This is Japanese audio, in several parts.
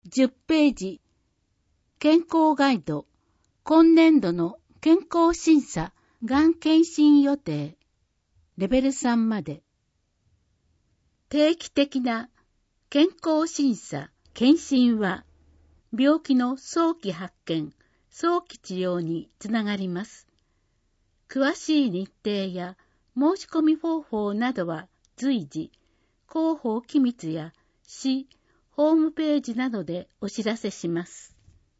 10ページ。健康ガイド。今年度の健康審査、がん検診予定。レベル3まで。定期的な健康審査、検診は、病気の早期発見、早期治療につながります。詳しい日程や申し込み方法などは随時、広報機密や市、ホームページなどでお知らせします。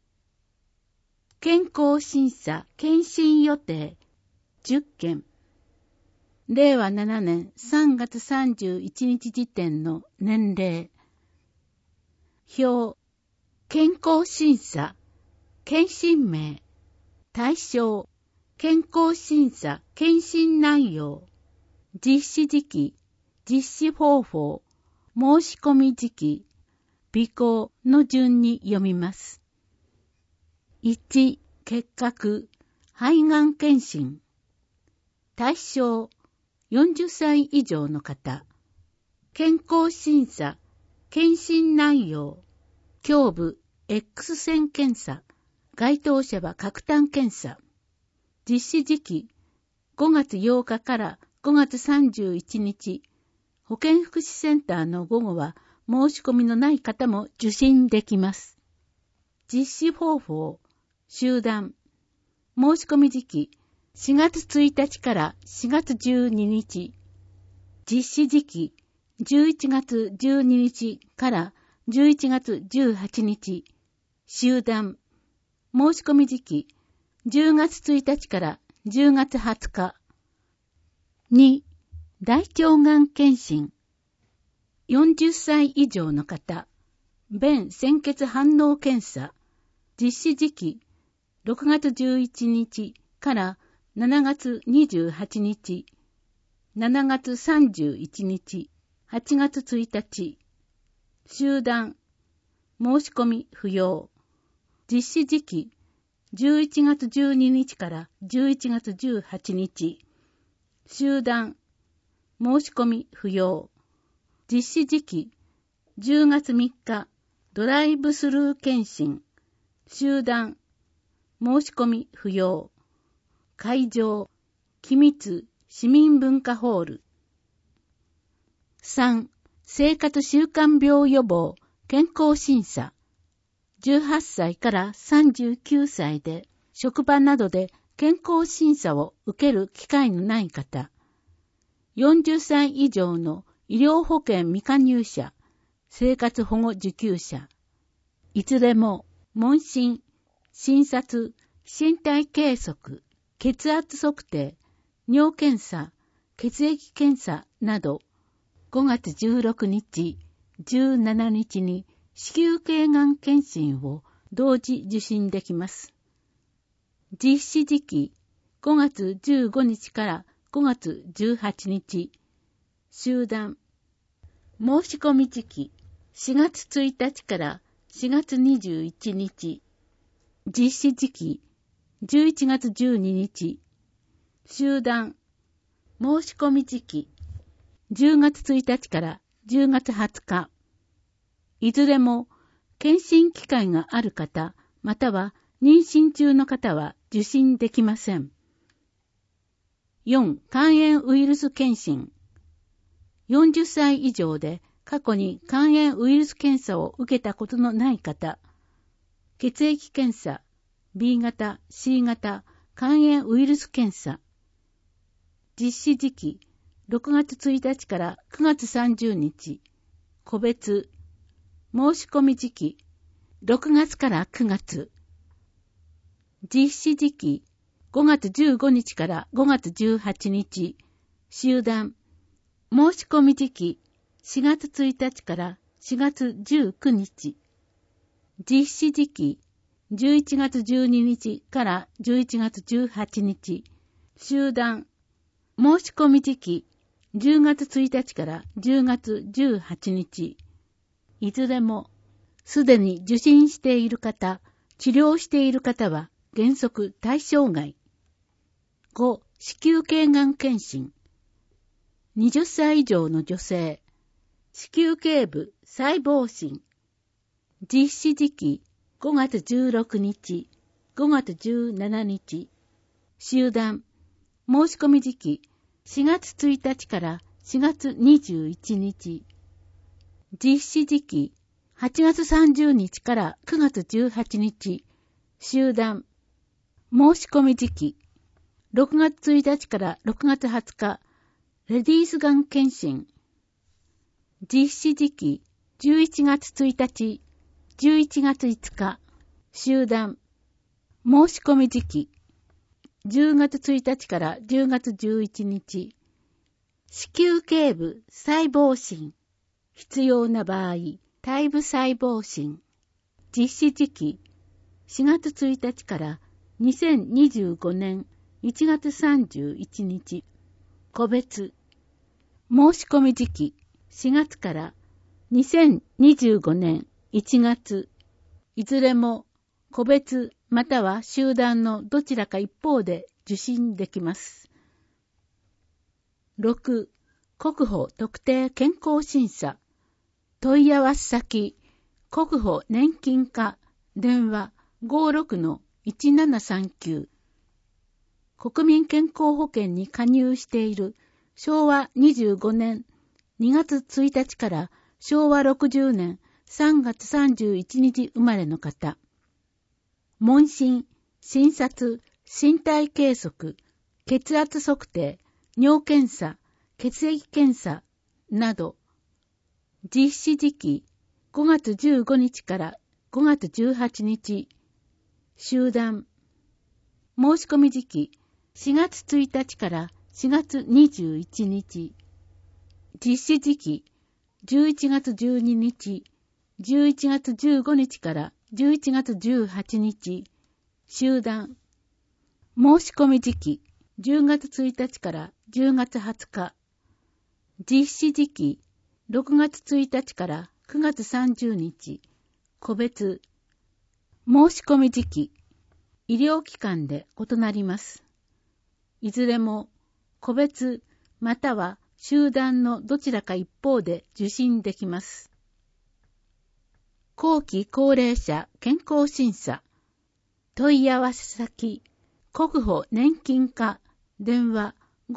健康審査検診予定10件。令和7年3月31日時点の年齢。表。健康審査検診名。対象。健康審査検診内容。実施時期。実施方法。申し込み時期。備考の順に読みます。1、結核、肺がん検診。対象、40歳以上の方。健康審査、検診内容。胸部、X 線検査。該当者は喀痰検査。実施時期、5月8日から5月31日。保健福祉センターの午後は申し込みのない方も受診できます。実施方法。集団。申し込み時期、4月1日から4月12日。実施時期、11月12日から11月18日。集団。申し込み時期、10月1日から10月20日。2、大腸がん検診。40歳以上の方。便潜血反応検査。実施時期、6月11日から7月28日、7月31日、8月1日、集団、申し込み不要、実施時期、11月12日から11月18日、集団、申し込み不要、実施時期、10月3日、ドライブスルー検診、集団、申し込み不要。会場、機密、市民文化ホール。3、生活習慣病予防、健康審査。18歳から39歳で、職場などで健康審査を受ける機会のない方。40歳以上の医療保険未加入者、生活保護受給者。いずれも、問診、診察、身体計測、血圧測定、尿検査、血液検査など、5月16日、17日に子宮頸がん検診を同時受診できます。実施時期、5月15日から5月18日、集団、申し込み時期、4月1日から4月21日、実施時期、11月12日、集団、申し込み時期、10月1日から10月20日、いずれも検診機会がある方、または妊娠中の方は受診できません。4、肝炎ウイルス検診。40歳以上で過去に肝炎ウイルス検査を受けたことのない方、血液検査、B 型、C 型、肝炎ウイルス検査。実施時期、6月1日から9月30日。個別。申し込み時期、6月から9月。実施時期、5月15日から5月18日。集団。申し込み時期、4月1日から4月19日。実施時期、11月12日から11月18日。集団。申し込み時期、10月1日から10月18日。いずれも、すでに受診している方、治療している方は原則対象外。5、子宮頸がん検診。20歳以上の女性、子宮頸部細胞診。 実施時期5月16日、5月17日。集団。申し込み時期4月1日から4月21日。実施時期8月30日から9月18日。集団。申し込み時期6月1日から6月20日。レディースがん検診。実施時期11月1日、11月5日。集団。申し込み時期10月1日から10月11日。子宮頸部細胞診。必要な場合、胎部細胞診。実施時期4月1日から2025年1月31日。個別。申し込み時期4月から2025年1月。いずれも個別または集団のどちらか一方で受診できます。6. 国保特定健康審査。問い合わせ先、国保年金課、電話 56-1739。国民健康保険に加入している昭和25年2月1日から昭和60年3月31日生まれの方。問診、診察、身体計測、血圧測定、尿検査、血液検査など。実施時期5月15日から5月18日。集団。申し込み時期4月1日から4月21日。実施時期11月12日、11月15日から11月18日。集団。申し込み時期10月1日から10月20日。実施時期6月1日から9月30日。個別。申し込み時期医療機関で異なります。いずれも個別または集団のどちらか一方で受診できます。後期高齢者健康審査。問い合わせ先、国保年金課、電話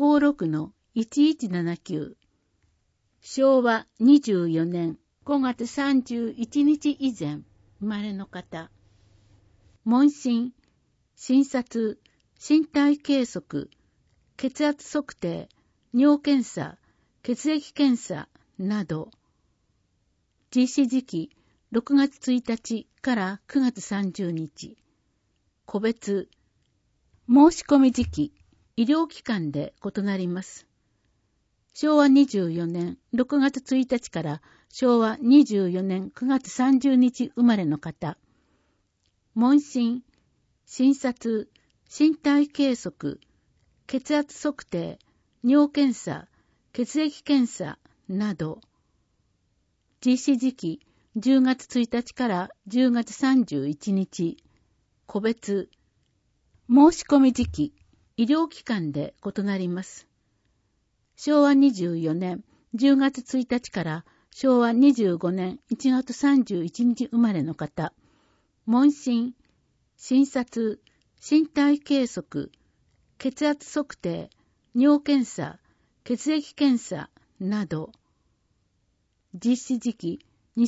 56-1179。昭和24年5月31日以前生まれの方。問診、診察、身体計測、血圧測定、尿検査、血液検査など。実施時期6月1日から9月30日。個別。申し込み時期医療機関で異なります。昭和24年6月1日から昭和24年9月30日生まれの方。問診、診察、身体計測、血圧測定、尿検査、血液検査など。実施時期10月1日から10月31日。個別。申し込み時期医療機関で異なります。昭和24年10月1日から昭和25年1月31日生まれの方。問診、診察、身体計測、血圧測定、尿検査、血液検査など。実施時期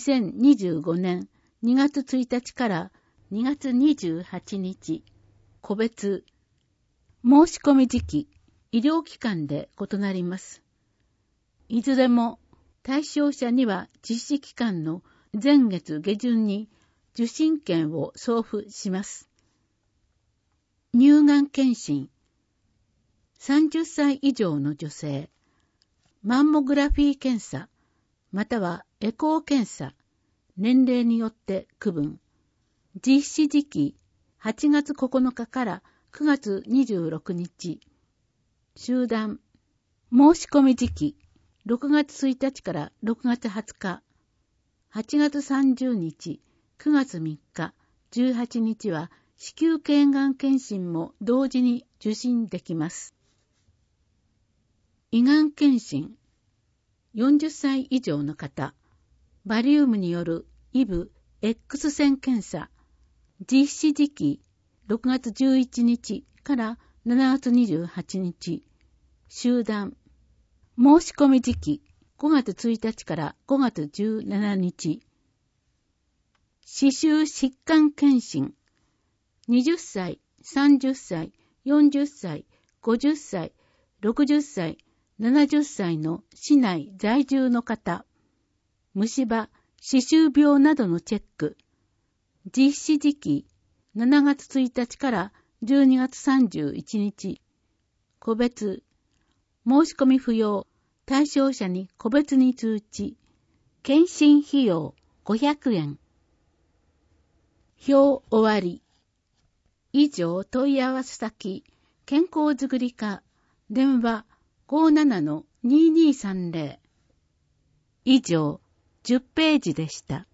2025年2月1日から2月28日。個別。申し込み時期医療機関で異なります。いずれも対象者には実施期間の前月下旬に受診券を送付します。乳がん検診。30歳以上の女性。マンモグラフィー検査、またはエコー検査、年齢によって区分。実施時期8月9日から9月26日。集団。申し込み時期6月1日から6月20日。8月30日、9月3日、18日は子宮頸がん検診も同時に受診できます。胃がん検診。40歳以上の方。バリウムによるイブ X 線検査。実施時期、6月11日から7月28日。集団。申し込み時期、5月1日から5月17日。歯周疾患検診。20歳、30歳、40歳、50歳、60歳、70歳の市内在住の方。虫歯、歯周病などのチェック。実施時期、7月1日から12月31日。個別。申し込み不要。対象者に個別に通知。検診費用500円。表終わり。以上問い合わせ先、健康づくり課、電話 57-2230。以上10ページでした。